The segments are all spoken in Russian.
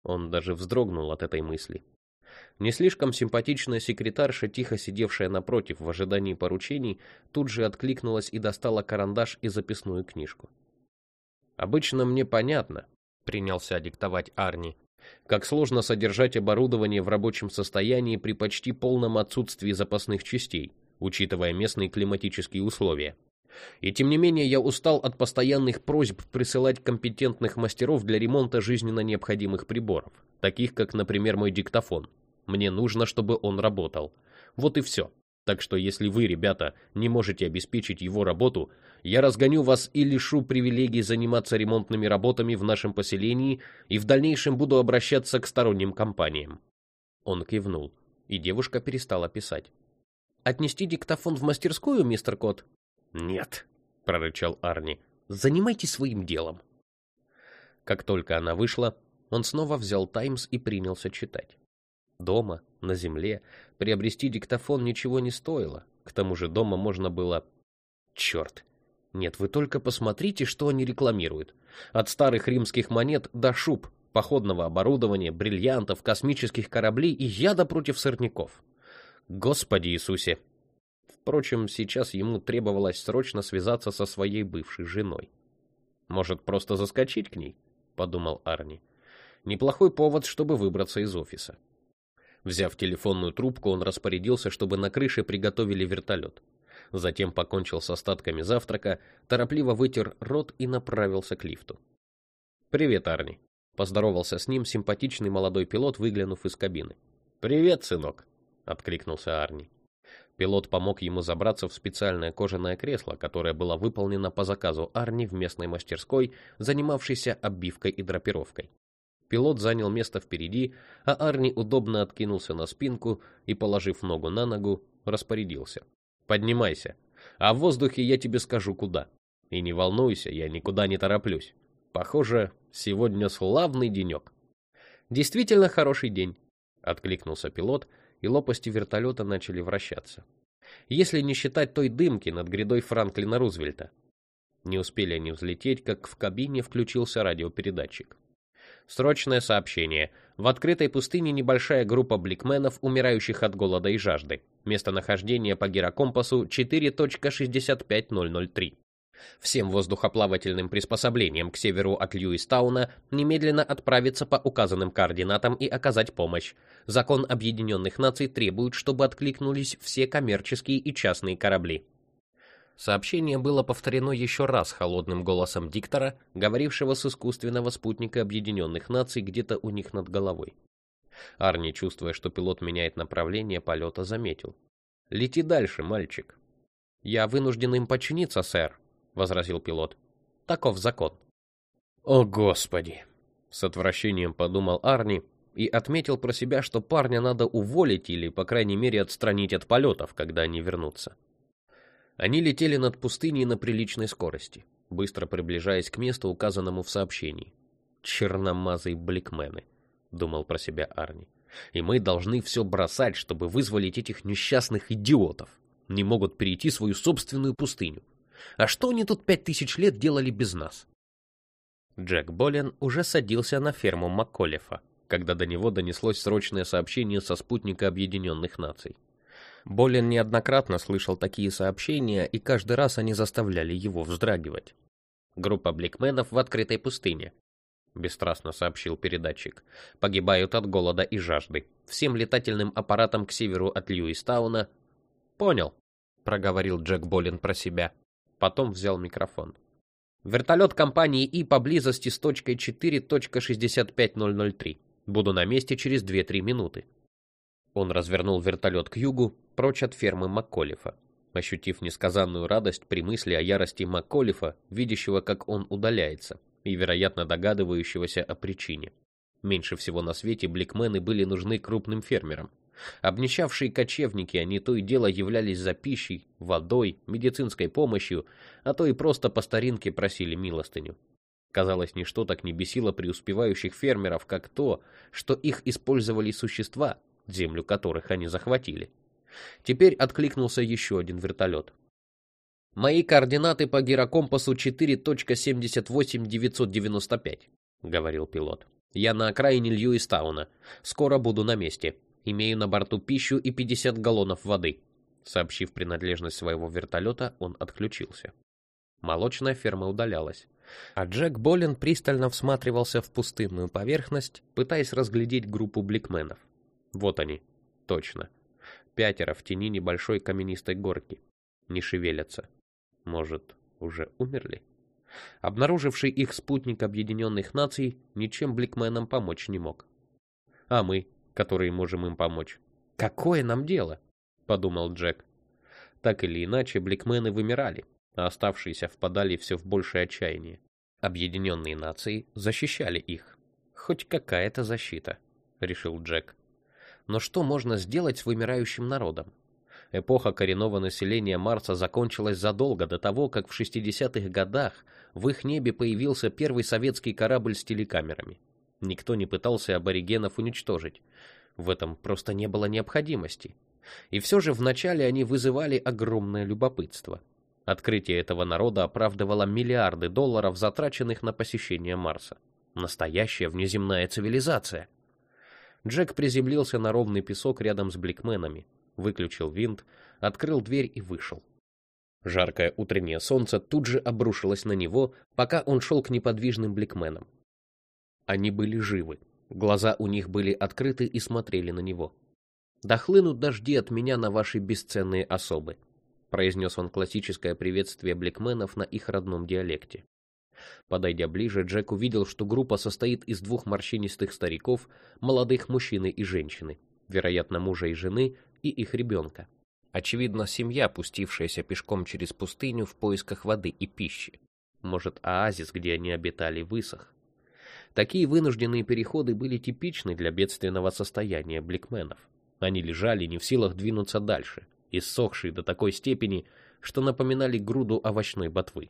Он даже вздрогнул от этой мысли. Не слишком симпатичная секретарша, тихо сидевшая напротив в ожидании поручений, тут же откликнулась и достала карандаш и записную книжку. «Обычно мне понятно», — принялся диктовать Арни, «как сложно содержать оборудование в рабочем состоянии при почти полном отсутствии запасных частей, учитывая местные климатические условия. И тем не менее я устал от постоянных просьб присылать компетентных мастеров для ремонта жизненно необходимых приборов, таких как, например, мой диктофон. Мне нужно, чтобы он работал. Вот и все. Так что если вы, ребята, не можете обеспечить его работу, я разгоню вас и лишу привилегий заниматься ремонтными работами в нашем поселении и в дальнейшем буду обращаться к сторонним компаниям». Он кивнул, и девушка перестала писать. «Отнести диктофон в мастерскую, мистер Кот?» «Нет», — прорычал Арни, — «занимайтесь своим делом». Как только она вышла, он снова взял «Таймс» и принялся читать. Дома, на земле, приобрести диктофон ничего не стоило. К тому же дома можно было... Черт! Нет, вы только посмотрите, что они рекламируют. От старых римских монет до шуб, походного оборудования, бриллиантов, космических кораблей и яда против сорняков. Господи Иисусе! Впрочем, сейчас ему требовалось срочно связаться со своей бывшей женой. «Может, просто заскочить к ней?» — подумал Арни. «Неплохой повод, чтобы выбраться из офиса». Взяв телефонную трубку, он распорядился, чтобы на крыше приготовили вертолет. Затем покончил с остатками завтрака, торопливо вытер рот и направился к лифту. «Привет, Арни», — поздоровался с ним симпатичный молодой пилот, выглянув из кабины. «Привет, сынок», — откликнулся Арни. Пилот помог ему забраться в специальное кожаное кресло, которое было выполнено по заказу Арни в местной мастерской, занимавшейся оббивкой и драпировкой. Пилот занял место впереди, а Арни удобно откинулся на спинку и, положив ногу на ногу, распорядился. «Поднимайся, а в воздухе я тебе скажу куда. И не волнуйся, я никуда не тороплюсь. Похоже, сегодня славный денек». «Действительно хороший день», — откликнулся пилот, и лопасти вертолета начали вращаться. Если не считать той дымки над грядой Франклина Рузвельта. Не успели они взлететь, как в кабине включился радиопередатчик. «Срочное сообщение. В открытой пустыне небольшая группа бликменов, умирающих от голода и жажды. Местонахождение по гирокомпасу 4.65003. Всем воздухоплавательным приспособлениям к северу от Льюистауна немедленно отправиться по указанным координатам и оказать помощь. Закон Объединенных Наций требует, чтобы откликнулись все коммерческие и частные корабли». Сообщение было повторено еще раз холодным голосом диктора, говорившего с искусственного спутника Объединенных Наций где-то у них над головой. Арни, чувствуя, что пилот меняет направление полета, заметил. «Лети дальше, мальчик». «Я вынужден им подчиниться, сэр», — возразил пилот. «Таков закон». «О, Господи!» — с отвращением подумал Арни и отметил про себя, что парня надо уволить или, по крайней мере, отстранить от полетов, когда они вернутся. Они летели над пустыней на приличной скорости, быстро приближаясь к месту, указанному в сообщении. «Черномазые бликмены», — думал про себя Арни. «И мы должны все бросать, чтобы вызволить этих несчастных идиотов. Не могут перейти свою собственную пустыню. А что они тут 5000 лет делали без нас?» Джек Болен уже садился на ферму Макколефа, когда до него донеслось срочное сообщение со спутника Объединенных Наций. Болен неоднократно слышал такие сообщения, и каждый раз они заставляли его вздрагивать. «Группа бликменов в открытой пустыне», — бесстрастно сообщил передатчик. «Погибают от голода и жажды. Всем летательным аппаратам к северу от Льюистауна...» «Понял», — проговорил Джек Болен про себя. Потом взял микрофон. «Вертолет компании И поблизости с точкой 4.65003. Буду на месте через 2-3 минуты». Он развернул вертолет к югу, прочь от фермы Макколефа, ощутив несказанную радость при мысли о ярости Макколефа, видящего, как он удаляется, и, вероятно, догадывающегося о причине. Меньше всего на свете бликмены были нужны крупным фермерам. Обнищавшие кочевники, они то и дело являлись за пищей, водой, медицинской помощью, а то и просто по старинке просили милостыню. Казалось, ничто так не бесило преуспевающих фермеров, как то, что их использовали существа, землю которых они захватили. Теперь откликнулся еще один вертолет. «Мои координаты по гирокомпасу 4.78995», — говорил пилот. Я на окраине Льюистауна. Скоро буду на месте. Имею на борту пищу и 50 галлонов воды». Сообщив принадлежность своего вертолета, он отключился. Молочная ферма удалялась, а Джек Болин пристально всматривался в пустынную поверхность, пытаясь разглядеть группу бликменов. Вот они, точно. 5 в тени небольшой каменистой горки. Не шевелятся. Может, уже умерли? Обнаруживший их спутник Объединенных Наций ничем бликменам помочь не мог. А мы, которые можем им помочь? Какое нам дело? Подумал Джек. Так или иначе, бликмены вымирали, а оставшиеся впадали все в большее отчаяние. Объединенные Нации защищали их. Хоть какая-то защита, решил Джек. Но что можно сделать с вымирающим народом? Эпоха коренного населения Марса закончилась задолго до того, как в 60-х годах в их небе появился первый советский корабль с телекамерами. Никто не пытался аборигенов уничтожить. В этом просто не было необходимости. И все же вначале они вызывали огромное любопытство. Открытие этого народа оправдывало миллиарды долларов, затраченных на посещение Марса. Настоящая внеземная цивилизация. Джек приземлился на ровный песок рядом с бликменами, выключил винт, открыл дверь и вышел. Жаркое утреннее солнце тут же обрушилось на него, пока он шел к неподвижным бликменам. Они были живы, глаза у них были открыты и смотрели на него. «Да хлынут дожди от меня на ваши бесценные особы», произнес он классическое приветствие бликменов на их родном диалекте. Подойдя ближе, Джек увидел, что группа состоит из 2 морщинистых стариков, молодых мужчины и женщины, вероятно, мужа и жены, и их ребенка. Очевидно, семья, пустившаяся пешком через пустыню в поисках воды и пищи. Может, оазис, где они обитали, высох. Такие вынужденные переходы были типичны для бедственного состояния бликменов. Они лежали не в силах двинуться дальше, иссохшие до такой степени, что напоминали груду овощной ботвы.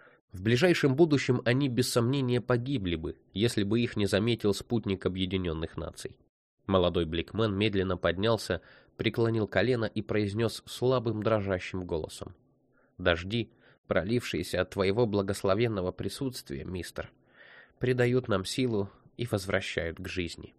В ближайшем будущем они без сомнения погибли бы, если бы их не заметил спутник Объединенных Наций. Молодой бликмен медленно поднялся, преклонил колено и произнес слабым дрожащим голосом: «Дожди, пролившиеся от твоего благословенного присутствия, мистер, придают нам силу и возвращают к жизни».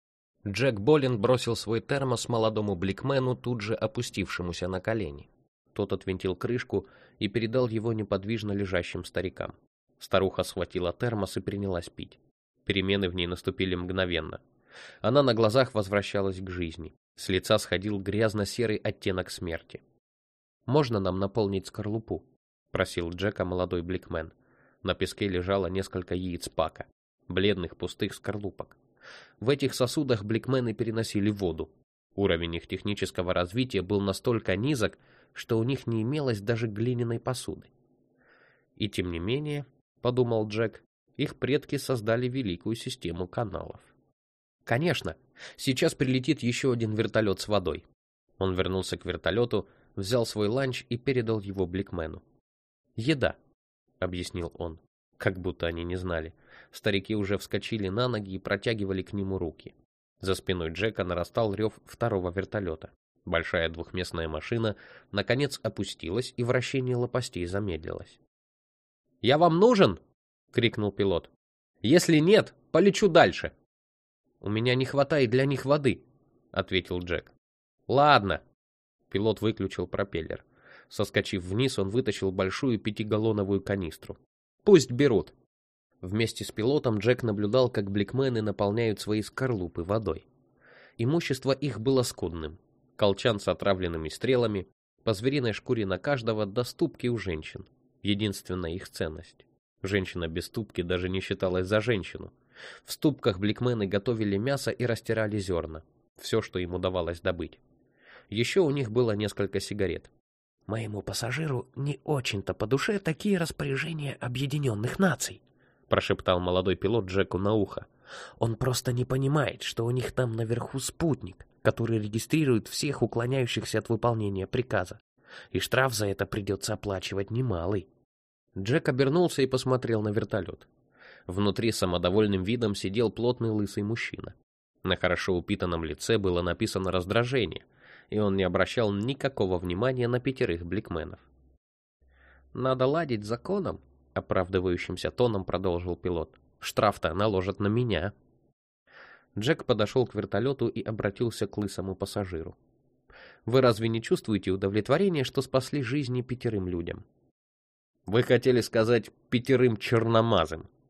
Джек Болин бросил свой термос молодому бликмену, тут же опустившемуся на колени. Тот отвинтил крышку и передал его неподвижно лежащим старикам. Старуха схватила термос и принялась пить. Перемены в ней наступили мгновенно. Она на глазах возвращалась к жизни. С лица сходил грязно-серый оттенок смерти. «Можно нам наполнить скорлупу?» — просил Джека молодой бликмен. На песке лежало несколько яиц пака, бледных пустых скорлупок. В этих сосудах бликмены переносили воду. Уровень их технического развития был настолько низок, что у них не имелось даже глиняной посуды. И тем не менее, подумал Джек, их предки создали великую систему каналов. Конечно, сейчас прилетит еще один вертолет с водой. Он вернулся к вертолету, взял свой ланч и передал его бликмену. «Еда», — объяснил он, как будто они не знали. Старики уже вскочили на ноги и протягивали к нему руки. За спиной Джека нарастал рев второго вертолета. Большая двухместная машина наконец опустилась, и вращение лопастей замедлилось. «Я вам нужен?» — крикнул пилот. «Если нет, полечу дальше». «У меня не хватает для них воды», — ответил Джек. «Ладно». Пилот выключил пропеллер. Соскочив вниз, он вытащил большую 5-галлоновую канистру. «Пусть берут». Вместе с пилотом Джек наблюдал, как бликмены наполняют свои скорлупы водой. Имущество их было скудным. Колчан с отравленными стрелами, по звериной шкуре на каждого, до ступки у женщин. Единственная их ценность. Женщина без ступки даже не считалась за женщину. В ступках бликмены готовили мясо и растирали зерна. Все, что им удавалось добыть. Еще у них было несколько сигарет. «Моему пассажиру не очень-то по душе такие распоряжения Объединенных Наций», прошептал молодой пилот Джеку на ухо. «Он просто не понимает, что у них там наверху спутник, который регистрирует всех уклоняющихся от выполнения приказа. И штраф за это придется оплачивать немалый». Джек обернулся и посмотрел на вертолет. Внутри самодовольным видом сидел плотный лысый мужчина. На хорошо упитанном лице было написано раздражение, и он не обращал никакого внимания на 5 бликменов. «Надо ладить с законом», — оправдывающимся тоном продолжил пилот. «Штраф-то наложат на меня». Джек подошел к вертолету и обратился к лысому пассажиру. «Вы разве не чувствуете удовлетворения, что спасли жизни 5 людям?» «Вы хотели сказать 5 черномазым»,